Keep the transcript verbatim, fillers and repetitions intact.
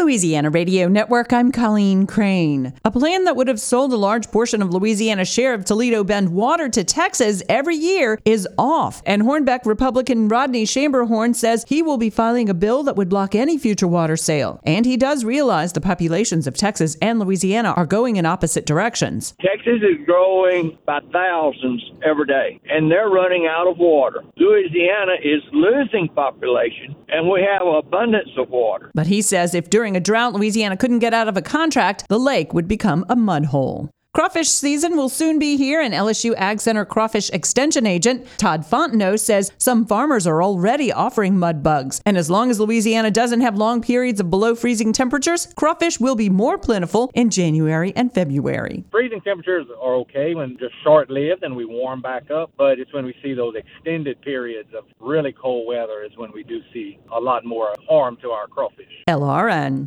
Louisiana Radio Network, I'm Colleen Crane. A plan that would have sold a large portion of Louisiana's share of Toledo Bend water to Texas every year is off. And Hornbeck Republican Rodney Chamberhorn says he will be filing a bill that would block any future water sale. And he does realize the populations of Texas and Louisiana are going in opposite directions. Texas is growing by thousands every day, and they're running out of water. Louisiana is losing population, and we have abundance of water. But he says if during a drought Louisiana couldn't get out of a contract, the lake would become a mud hole. Crawfish season will soon be here, and L S U Ag Center crawfish extension agent Todd Fontenot says some farmers are already offering mud bugs. And as long as Louisiana doesn't have long periods of below freezing temperatures, crawfish will be more plentiful in January and February. Freezing temperatures are okay when just short-lived and we warm back up, but it's when we see those extended periods of really cold weather is when we do see a lot more harm to our crawfish. L R N.